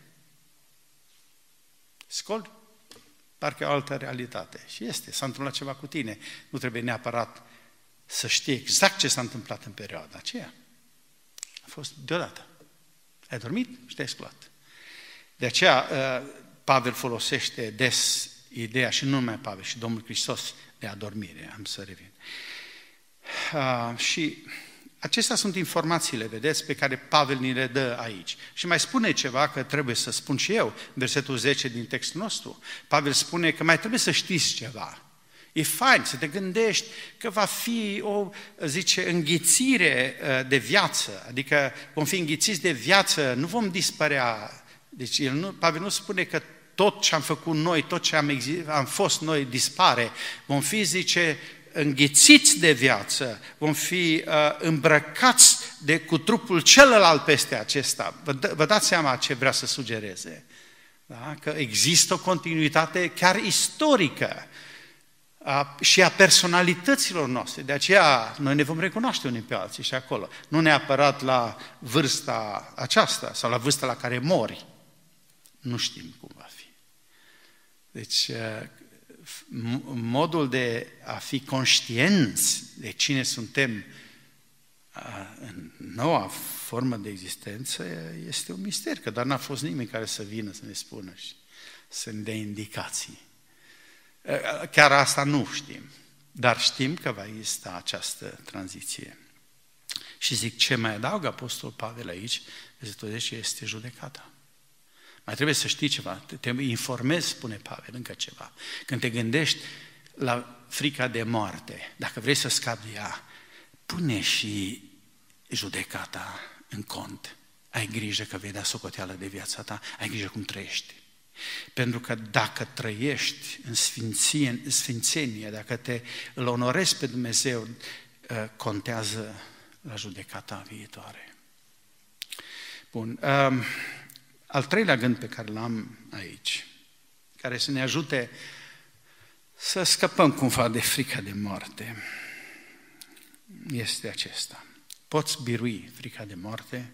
Scoli, parcă e o altă realitate. Și este, s-a întâmplat ceva cu tine. Nu trebuie neapărat să știi exact ce s-a întâmplat în perioada aceea. A fost deodată. Ai dormit și te-ai sculat. De aceea Pavel folosește des ideea, și nu numai Pavel, și Domnul Hristos, de adormire. Am să revin. Uh, și acestea sunt informațiile, vedeți, pe care Pavel ni le dă aici. Și mai spune ceva, că trebuie să spun și eu, versetul zece din textul nostru. Pavel spune că mai trebuie să știți ceva. E fain să te gândești că va fi o, zice, înghițire de viață, adică vom fi înghițiți de viață, nu vom dispărea. Deci el nu, Pavel nu spune că tot ce am făcut noi, tot ce am, exist, am fost noi dispare, vom fi, zice, înghițiți de viață, vom fi uh, îmbrăcați de, cu trupul celălalt peste acesta. Vă, d- vă dați seama ce vrea să sugereze? Da? Că există o continuitate chiar istorică a, și a personalităților noastre. De aceea noi ne vom recunoaște unii pe alții și acolo. Nu neapărat la vârsta aceasta sau la vârsta la care mori. Nu știm cum va fi. Deci, modul de a fi conștienți de cine suntem în noua formă de existență este un mister, că doar n-a fost nimeni care să vină să ne spună și să ne dea indicații. Chiar asta nu știm, dar știm că va exista această tranziție. Și zic, ce mai adaugă Apostolul Pavel aici, este judecata. Mai trebuie să știi ceva, te informezi, spune Pavel, încă ceva. Când te gândești la frica de moarte, dacă vrei să scapi de ea, pune și judecata în cont. Ai grijă că vei da socoteală de viața ta, ai grijă cum trăiești. Pentru că dacă trăiești în sfinție, în sfințenie, dacă te îl onorezi pe Dumnezeu, contează la judecata viitoare. Bun. Al treilea gând pe care l-am aici, care să ne ajute să scăpăm cumva de frica de moarte, este acesta. Poți birui frica de moarte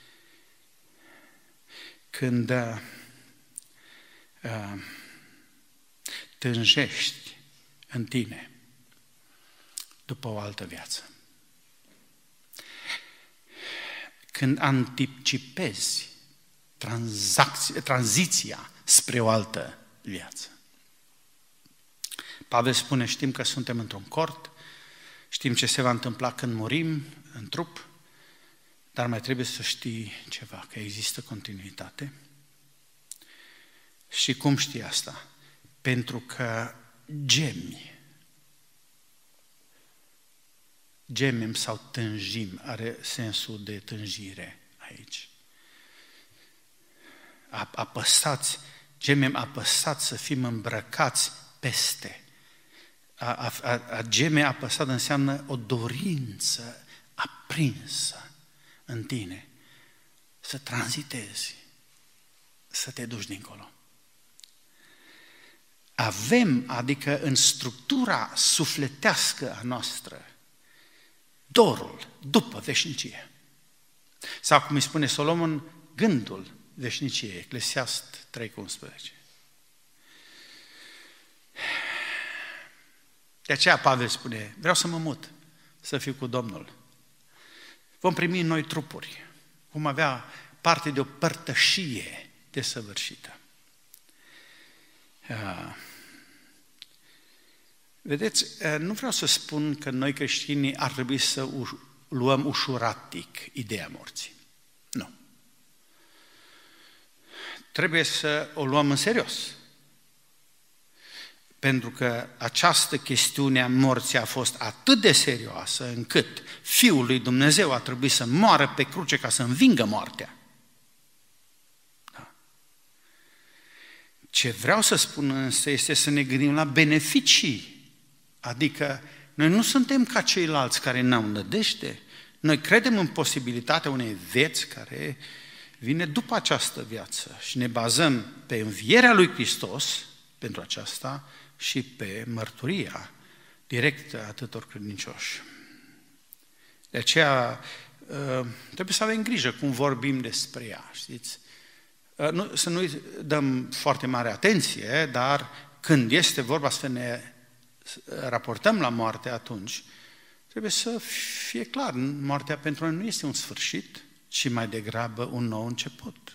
când uh, tânjești în tine după o altă viață. Când anticipezi tranziția spre o altă viață. Pavel spune, știm că suntem într-un cort, știm ce se va întâmpla când murim în trup, dar mai trebuie să știi ceva, că există continuitate. Și cum știi asta? Pentru că gemi. Gemem sau tânjim, are sensul de tânjire aici. Apăsați, gemem apăsați să fim îmbrăcați peste. A, a, a, a geme apăsat înseamnă o dorință aprinsă în tine, să tranzitezi, să te duci dincolo. Avem, adică în structura sufletească a noastră, dorul după veșnicie. Sau cum îi spune Solomon, gândul veșniciei, Eclesiast trei unsprezece. De aceea Pavel spune, vreau să mă mut, să fiu cu Domnul. Vom primi noi trupuri, vom avea parte de o părtășie desăvârșită. Vedeți, nu vreau să spun că noi creștinii ar trebui să luăm ușuratic ideea morții. Nu. Trebuie să o luăm în serios. Pentru că această chestiune a morții a fost atât de serioasă încât Fiul lui Dumnezeu a trebuit să moară pe cruce ca să învingă moartea. Da. Ce vreau să spun însă este să ne gândim la beneficii. Adică noi nu suntem ca ceilalți care n-au nădejde. Noi credem în posibilitatea unei vieți care vine după această viață și ne bazăm pe învierea lui Hristos pentru aceasta și pe mărturia directă a atâtor credincioși. De aceea trebuie să avem grijă cum vorbim despre ea, știți? Să nu-i dăm foarte mare atenție, dar când este vorba să ne raportăm la moarte, atunci trebuie să fie clar, moartea pentru noi nu este un sfârșit, ci mai degrabă un nou început.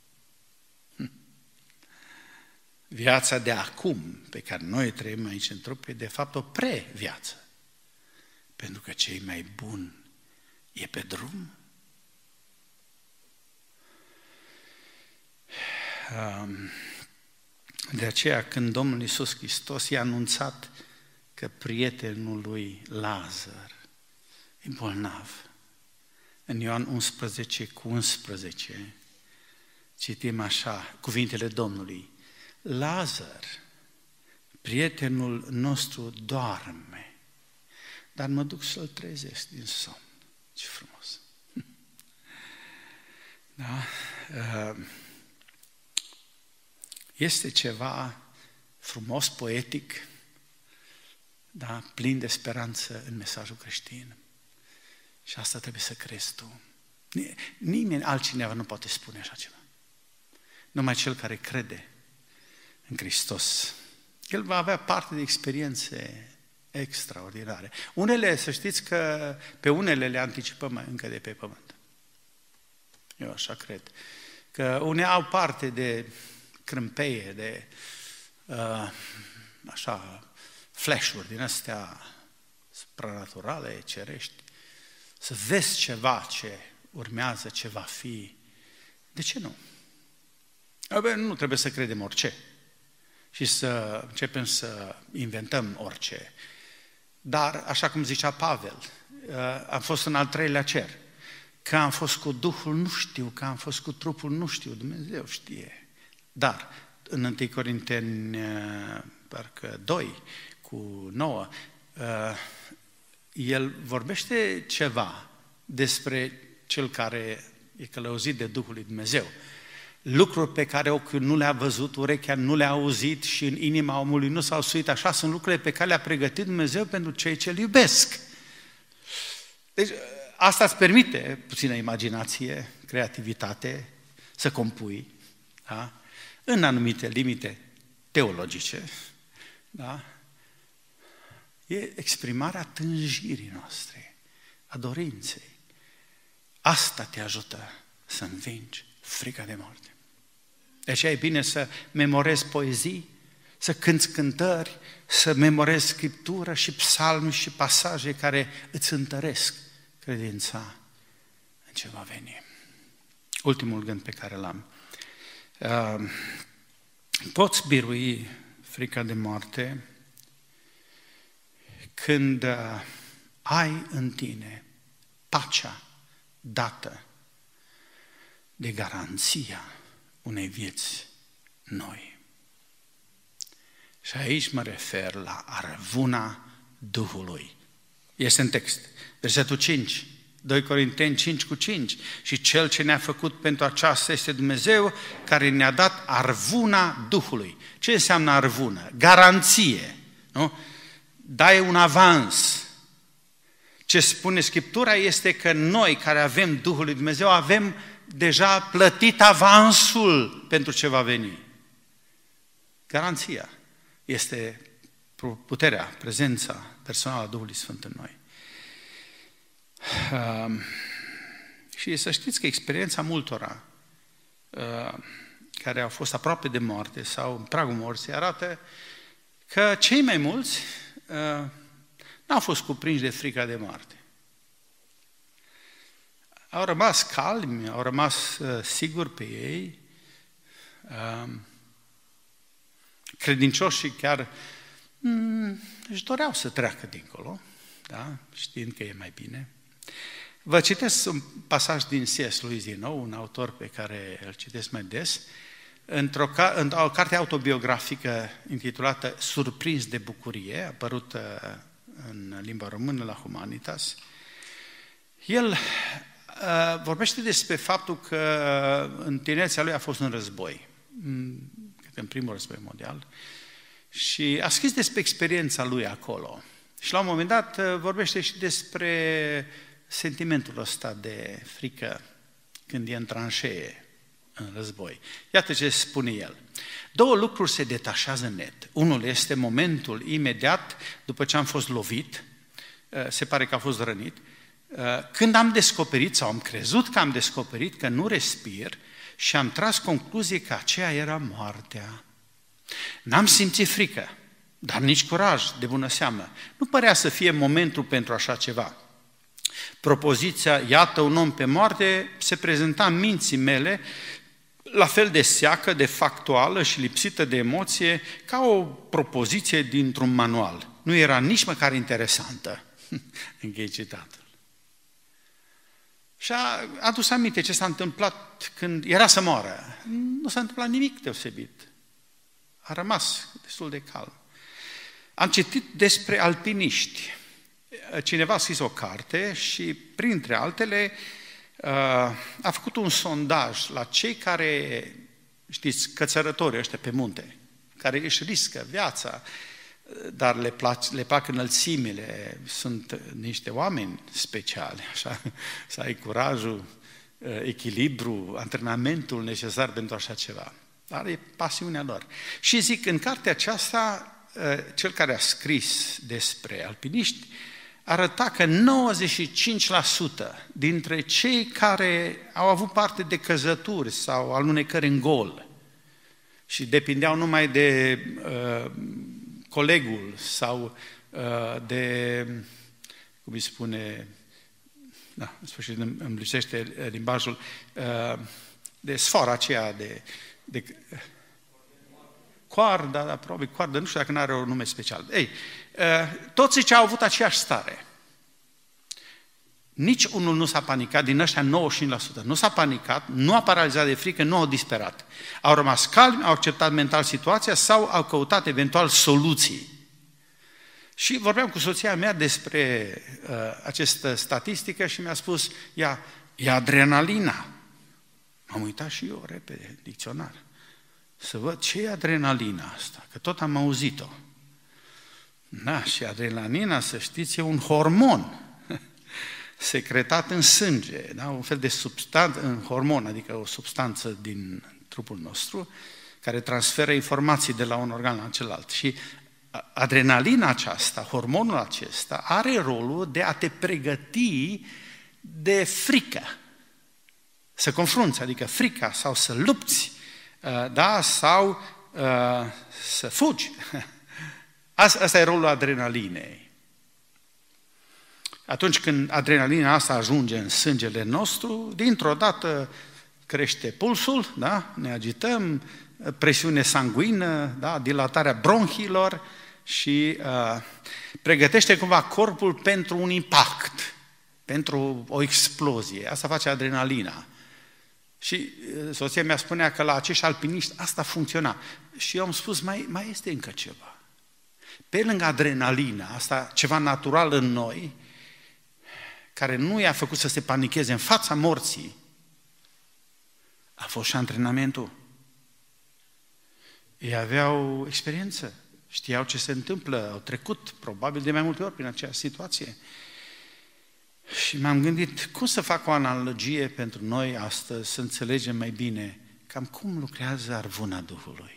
Viața de acum, pe care noi trăim aici în trup, e de fapt o pre-viață. Pentru că cei mai buni e pe drum. De aceea, când Domnul Iisus Hristos i-a anunțat că prietenul lui Lazar e bolnav, în Ioan unsprezece cu unsprezece, citim așa cuvintele Domnului: Lazar, prietenul nostru, doarme, dar mă duc să-l trezesc din somn. Ce frumos! Da? Este ceva frumos, poetic, da? Plin de speranță în mesajul creștin. Și asta trebuie să crezi tu. Nimeni altcineva nu poate spune așa ceva. Numai cel care crede în Hristos. El va avea parte de experiențe extraordinare. Unele, să știți că pe unele le anticipăm încă de pe pământ. Eu așa cred. Că unii au parte de crâmpeie, de uh, așa, flash-uri din astea supranaturale, cerești. Să vezi ceva ce urmează, ce va fi. De ce nu? Abia, nu trebuie să credem orice și să începem să inventăm orice. Dar, așa cum zicea Pavel, am fost în al treilea cer. Că am fost cu Duhul nu știu, că am fost cu trupul nu știu, Dumnezeu știe. Dar, în întâi Corinteni, parcă doi, cu nouă, el vorbește ceva despre cel care e călăuzit de Duhul lui Dumnezeu. Lucruri pe care ochiul nu le-a văzut, urechea nu le-a auzit și în inima omului nu s-au suit, așa sunt lucrurile pe care le-a pregătit Dumnezeu pentru cei ce îl iubesc. Deci asta îți permite puțină imaginație, creativitate, să compui, da? În anumite limite teologice, da? E exprimarea tânjirii noastre, a dorinței. Asta te ajută să învingi frica de moarte. De aceea e bine să memorezi poezii, să cânți cântări, să memorezi scriptură și psalmi și pasaje care îți întăresc credința în ce va veni. Ultimul gând pe care l-am. Poți birui frica de moarte când ai în tine pacea dată de garanția unei vieți noi. Și aici mă refer la arvuna Duhului. Este în text. Versetul cinci, doi Corinteni cinci cu cinci. Și Cel ce ne-a făcut pentru aceasta este Dumnezeu, care ne-a dat arvuna Duhului. Ce înseamnă arvună? Garanție. Nu? Dai un avans. Ce spune Scriptura este că noi care avem Duhul lui Dumnezeu avem deja plătit avansul pentru ce va veni. Garanția este puterea, prezența personală a Duhului Sfânt în noi. Uh, și să știți că experiența multora uh, care au fost aproape de moarte sau în pragul morții arată că cei mai mulți uh, n-au fost cuprinși de frica de moarte. Au rămas calmi, au rămas uh, siguri pe ei, uh, credincioși și chiar mm, își doreau să treacă dincolo, da? Știind că e mai bine. Vă citesc un pasaj din C S. Lewis din nou, un autor pe care îl citesc mai des, într-o, într-o carte autobiografică intitulată Surprins de bucurie, apărută în limba română la Humanitas. El uh, vorbește despre faptul că în tinerețea lui a fost un război, în primul război mondial, și a scris despre experiența lui acolo. Și la un moment dat vorbește și despre sentimentul ăsta de frică când e în tranșee, în război. Iată ce spune el. Două lucruri se detașează net. Unul este momentul imediat după ce am fost lovit, se pare că a fost rănit, când am descoperit sau am crezut că am descoperit că nu respir și am tras concluzie că aceea era moartea. N-am simțit frică, dar nici curaj, de bună seamă. Nu părea să fie momentul pentru așa ceva. Propoziția, iată un om pe moarte, se prezenta în minții mele la fel de seacă, de factuală și lipsită de emoție, ca o propoziție dintr-un manual. Nu era nici măcar interesantă. Închei citatul. Și a adus aminte ce s-a întâmplat când era să moară. Nu s-a întâmplat nimic deosebit. A rămas destul de calm. Am citit despre alpiniști. Cineva a scris o carte și, printre altele, a făcut un sondaj la cei care, știți, cățărătorii ăștia pe munte, care își riscă viața, dar le plac, le plac înălțimile, sunt niște oameni speciali, așa, să ai curajul, echilibru, antrenamentul necesar pentru așa ceva. Dar e pasiunea lor. Și zic, în cartea aceasta, cel care a scris despre alpiniști arăta că nouăzeci și cinci la sută dintre cei care au avut parte de căzături sau alunecări în gol și depindeau numai de uh, colegul sau uh, de, cum îi spune, da, în sfârșit îmi lipsește limbajul, uh, de sfora aceea de, de coarda, da, probabil coardă, nu știu dacă nu are un nume special. Ei, toți ce au avut aceeași stare. Nici unul nu s-a panicat, din ăștia nouăzeci și cinci la sută. Nu s-a panicat, nu a paralizat de frică, nu au disperat. Au rămas calmi, au acceptat mental situația sau au căutat eventual soluții. Și vorbeam cu soția mea despre uh, această statistică și mi-a spus, ea, e adrenalina. M-am uitat și eu repede, dicționar, să văd ce e adrenalina asta, că tot am auzit-o. Da, și adrenalina, să știți, e un hormon secretat în sânge, da? Un fel de substanță, un hormon, adică o substanță din trupul nostru, care transferă informații de la un organ la celălalt. Și adrenalina aceasta, hormonul acesta, are rolul de a te pregăti de frică. Să confrunți, adică frica, sau să lupți, da? Sau uh, să fugi. Asta e rolul adrenalinei. Atunci când adrenalina asta ajunge în sângele nostru, dintr-o dată crește pulsul, da? Ne agităm, presiune sanguină, da? Dilatarea bronhilor și uh, pregătește cumva corpul pentru un impact, pentru o explozie. Asta face adrenalina. Și soția mea spunea că la acești alpiniști asta funcționa. Și eu am spus, mai, mai este încă ceva. Pe lângă adrenalina, asta ceva natural în noi, care nu i-a făcut să se panicheze în fața morții, a fost și antrenamentul. Ei aveau experiență, știau ce se întâmplă, au trecut probabil de mai multe ori prin aceeași situație. Și m-am gândit, cum să fac o analogie pentru noi astăzi, să înțelegem mai bine cam cum lucrează arvuna Duhului.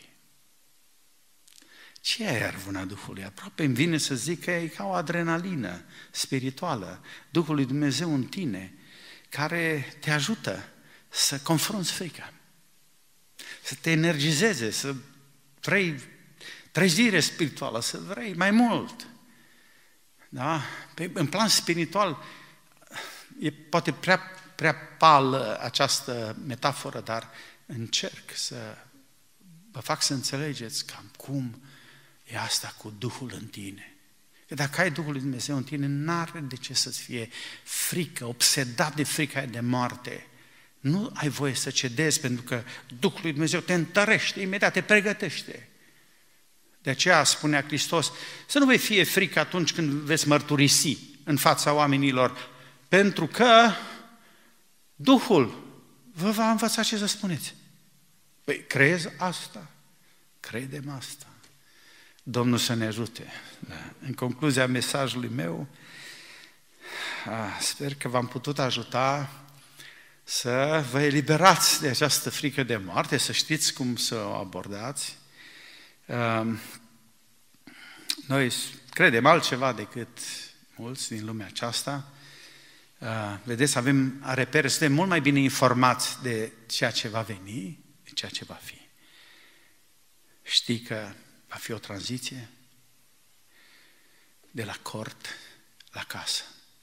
Ce e arvuna Duhului? Aproape îmi vine să zic că e ca o adrenalină spirituală, Duhul lui Dumnezeu în tine, care te ajută să confrunți frica, să te energizeze, să vrei trezire spirituală, să vrei mai mult. Da? Pe, în plan spiritual, e poate prea, prea pală această metaforă, dar încerc să vă fac să înțelegeți cam cum e asta cu Duhul în tine. Că dacă ai Duhul lui Dumnezeu în tine, n-are de ce să-ți fie frică, obsedat de frica de moarte. Nu ai voie să cedezi, pentru că Duhul lui Dumnezeu te întărește, imediat te pregătește. De aceea spunea Hristos, să nu vei fie frică atunci când veți mărturisi în fața oamenilor, pentru că Duhul vă va învăța ce să spuneți. Păi, crezi asta? Credem asta. Domnul să ne ajute. Da. În concluzia mesajului meu, sper că v-am putut ajuta să vă eliberați de această frică de moarte, să știți cum să o abordați. Noi credem altceva decât mulți din lumea aceasta. Vedeți, avem repere, suntem mult mai bine informați de ceea ce va veni, de ceea ce va fi. Știi că va fi o tranziție de la cort la casă.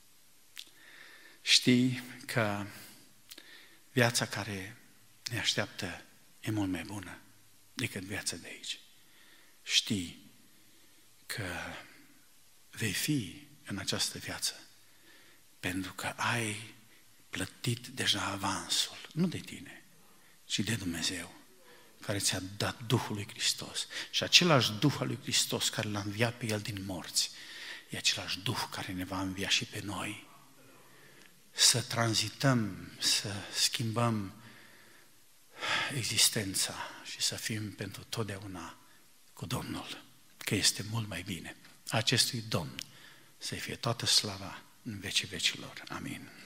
Știi că viața care ne așteaptă e mult mai bună decât viața de aici. Știi că vei fi în această viață pentru că ai plătit deja avansul, nu de tine, ci de Dumnezeu. care ți-a dat Duhul lui Hristos. Și același Duh al lui Hristos care l-a înviat pe El din morți, e același Duh care ne va învia și pe noi. Să tranzităm, să schimbăm existența și să fim pentru totdeauna cu Domnul, că este mult mai bine. Acestui Domn să-i fie toată slava în vecii vecilor. Amin.